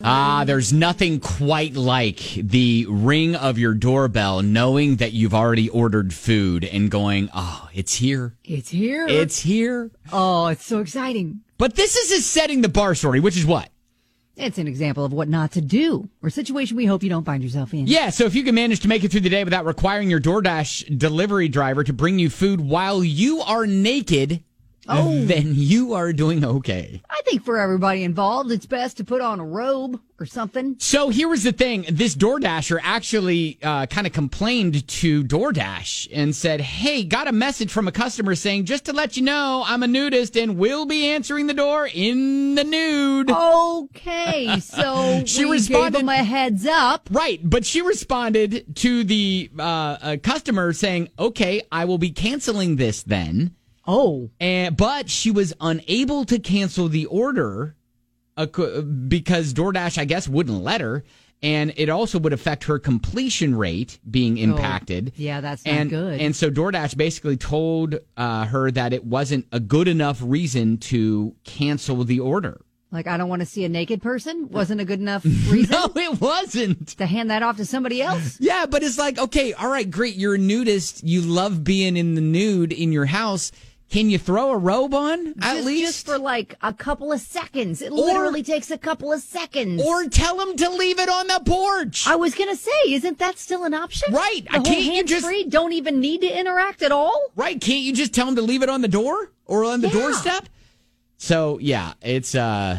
There's nothing quite like the ring of your doorbell, knowing that you've already ordered food and going, oh, it's here. It's here. It's here. Oh, it's so exciting. But this is a setting the bar story, which is what? It's an example of what not to do, or a situation we hope you don't find yourself in. Yeah, so if you can manage to make it through the day without requiring your DoorDash delivery driver to bring you food while you are naked, then you are doing okay. I think for everybody involved, it's best to put on a robe or something. So here was the thing. This DoorDasher actually kind of complained to DoorDash and said, hey, got a message from a customer saying, just to let you know, I'm a nudist and will be answering the door in the nude. Okay, so she we responded, gave them a heads up. Right, but she responded to the customer saying, okay, I will be canceling this then. Oh. But she was unable to cancel the order because DoorDash, I guess, wouldn't let her. And it also would affect her completion rate being impacted. Yeah, that's not good. And so DoorDash basically told her that it wasn't a good enough reason to cancel the order. Like, I don't want to see a naked person? Wasn't a good enough reason? No, it wasn't. To hand that off to somebody else? Yeah, but it's like, okay, all right, great. You're a nudist. You love being in the nude in your house. Can you throw a robe on at least? Just for like a couple of seconds. It literally takes a couple of seconds. Or tell them to leave it on the porch. I was going to say, isn't that still an option? Right. The whole hands-free, don't even need to interact at all? Right. Can't you just tell them to leave it on the door or on the doorstep? So, yeah, it's...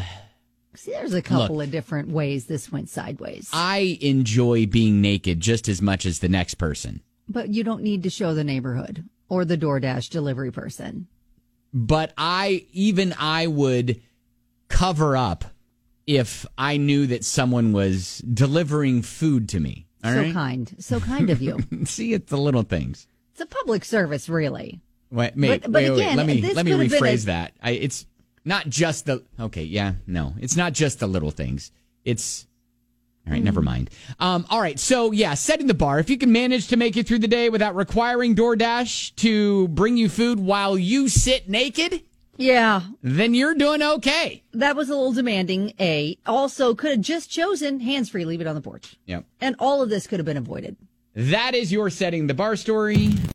See, there's a couple of different ways this went sideways. I enjoy being naked just as much as the next person. But you don't need to show the neighborhood or the DoorDash delivery person. But I would cover up if I knew that someone was delivering food to me. All right? So kind of you. See, it's the little things. It's a public service, really. Wait, again, let me this rephrase that. It's not just the... Okay, yeah, no. It's not just the little things. It's... All right, never mind. All right, so yeah, setting the bar. If you can manage to make it through the day without requiring DoorDash to bring you food while you sit naked, then you're doing okay. That was a little demanding, A. Also, could have just chosen hands-free, leave it on the porch. Yep. And all of this could have been avoided. That is your setting the bar story.